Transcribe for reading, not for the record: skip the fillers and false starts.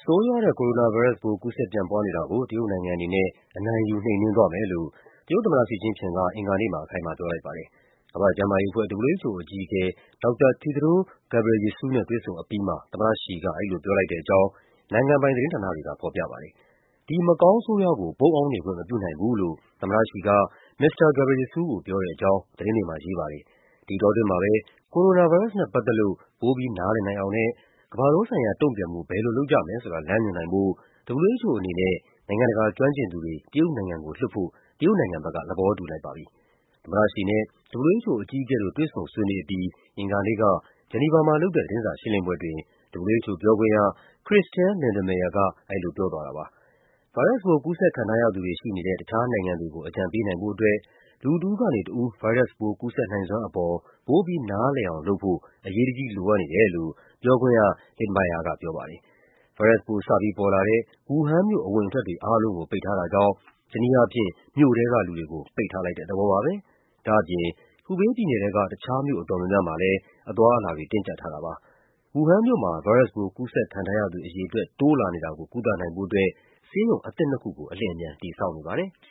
ဆိုးရွားတဲ့ ကိုရိုနာဗိုင်းရပ်စ်ပိုး ကူးစက်ပြန့်ပွားနေတာကို တရုတ်နိုင်ငံအနေနဲ့ အနိုင်ယူ နှိမ်နင်းသွားမယ်လို့ တရုတ်သမ္မတ Xi Jinping က အင်္ဂါနေ့မှာ အခိုင်အမာပြောလိုက်ပါတယ်။ ကမ္ဘာ့ကျန်းမာရေးအဖွဲ့ WHO အကြီးအကဲ ဒေါက်တာ Tedros Adhanom Ghebreyesus နဲ့ တွေ့ဆုံအပြီးမှာ သမ္မတ Xi က အဲဒီလိုပြောလိုက်တဲ့အကြောင်း နိုင်ငံပိုင်သတင်းဌာနတွေက ဖော်ပြပါတယ်။ ဒီမကောင်းဆိုးရွားကို ပုန်းအောင်းနေခွင့် မပြုနိုင်ဘူးလို့ သမ္မတ Xi က မစ္စတာ Ghebreyesus ကို ပြောတဲ့အကြောင်း သတင်းတွေမှာ ရေးပါတယ်။ ဒီအတောအတွင်းမှာပဲ ကိုရိုနာဗိုင်းရပ်စ်နဲ့ပတ်သက်လို့ ပိုပြီးနားလည်နိုင်အောင်နဲ့ ကမ္ဘာလုံးဆိုင်ရာ တုန့်ပြန်မှု ဘယ်လိုလုပ်ကြမယ်ဆိုတာ လမ်းညွှန်နိုင်ဖို့ WHO အနေနဲ့ နိုင်ငံတကာ ကျွမ်းကျင်သူတွေ တရုတ်နိုင်ငံကိုလွှတ်ဖို့ တရုတ်နိုင်ငံဘက်က သဘောတူလိုက်ပါပြီ။ သမ္မတ Xi နဲ့ WHO အကြီးအကဲတို့ တွေ့ဆုံဆွေးနွေးအပြီး အင်္ဂါနေ့က ဂျနီဗာမှာလုပ်တဲ့ သတင်းစာရှင်းလင်းပွဲအတွင်း WHO ပြောခွင့်ရ Christiane Lindmeier က အဲဒီလိုပြောသွားတာပါ။ ဗိုင်းရပ်စ်ပိုး ကူးစက်ခံထားရသူတွေရှိနေတဲ့ တခြားနိုင်ငံတွေကို အကြံပေးနိုင်ဖို့အတွက် လူတဦးကနေတဦး ဗိုင်းရပ်စ်ပိုး ကူးစက်နိုင်စွမ်းအပေါ် ပိုပြီး နားလည်အောင်လုပ်ဖို့ အရေးတကြီး လိုအပ်နေတယ်လို့ ပြောခွင့်ရ Lindmeier ကပြောပါတယ်။ ဗိုင်းရပ်စ်ပိုး စပြီးပေါ်လာတဲ့ ဝူဟမ်မြို့ အဝင်အထွက်တွေအားလုံးကို ပိတ်ထားတာကြောင့် တနည်းအားဖြင့် မြို့ထဲကလူတွေကို ပိတ်ထားလိုက်တဲ့သဘောပါပဲ။ ဒါ့အပြင် Hubei ပြည်နယ်ထဲက တခြားမြို့အတော်များများမှာလည်း အသွားအလာတွေ တင်းကျပ်ထားတာပါ။ ဝူဟမ်မြို့မှာ ဗိုင်းရပ်စ်ပိုး ကူးစက်ခံထားရသူ အရေအတွက် တိုးလာနေတာကို ကုသနိုင်ဖို့အတွက် ဆေးရုံအသစ်နှစ်ခုကို အလျင်အမြန် တည်ဆောက်နေပါတယ်။